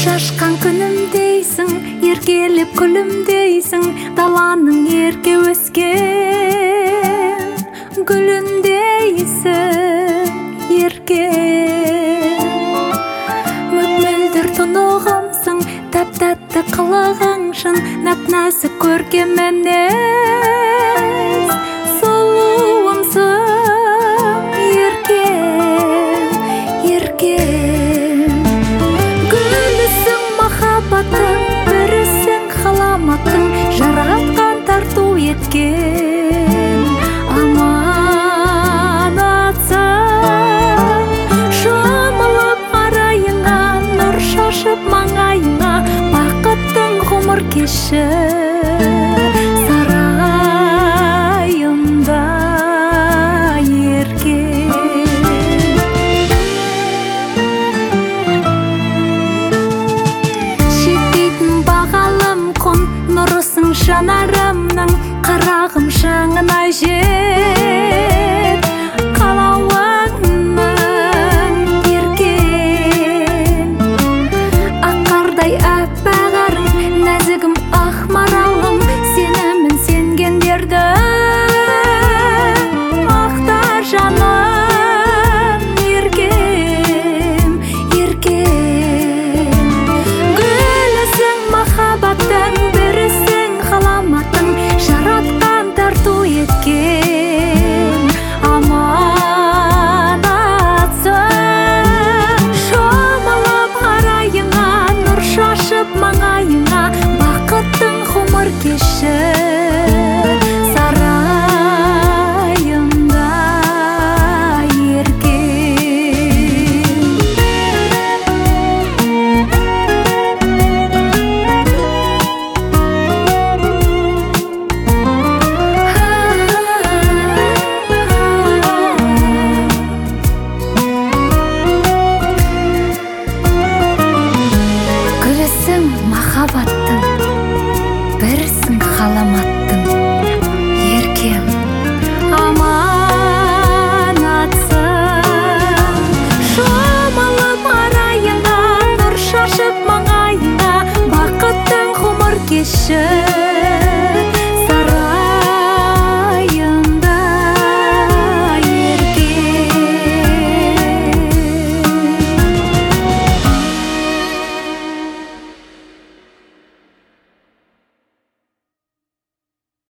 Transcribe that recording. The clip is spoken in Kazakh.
Шашқан күнімдейсің, еркелеп күлімдейсің, даланың ерке өскен гүліндейсің, ерке. Мөп-мөлдір тұнығымсың, тәп-тәтті қылығыңшын, нәп-нәзік көркем мінез сұлуымсың, еркем, еркем. Гүлісің махаббаттың, бірісің ғаламаттың, жаратқан тарту еткен аманатсың. Шомылып арайыңа, нұр шашып маңайыңа, бақыттың ғұмыр кеші сарайымда, еркем. Жетпейтін бағалым құн, нұрысың жанарымның, қарағым шаңына жет қалауыңның, еркем. Аққардай әппағарың, нәзігім ақ маралым, сенімін сенгендердің мақтар жаным, еркем, еркем. Гүлісің махаббаттың, бірісің ғаламаттың, жаратқан тарту еткен аманатсың. Шомылып арайыңа, нұр шашып маңайыңа, бақыттың ғұмыр кеші сарайымда, еркем. Гүлісің махаббаттың, бірісің ғаламаттың, еркем. Аманатсың. Шомылып арайыңа, нұр шашып маңайыңа, бақыттың ғұмыр кеші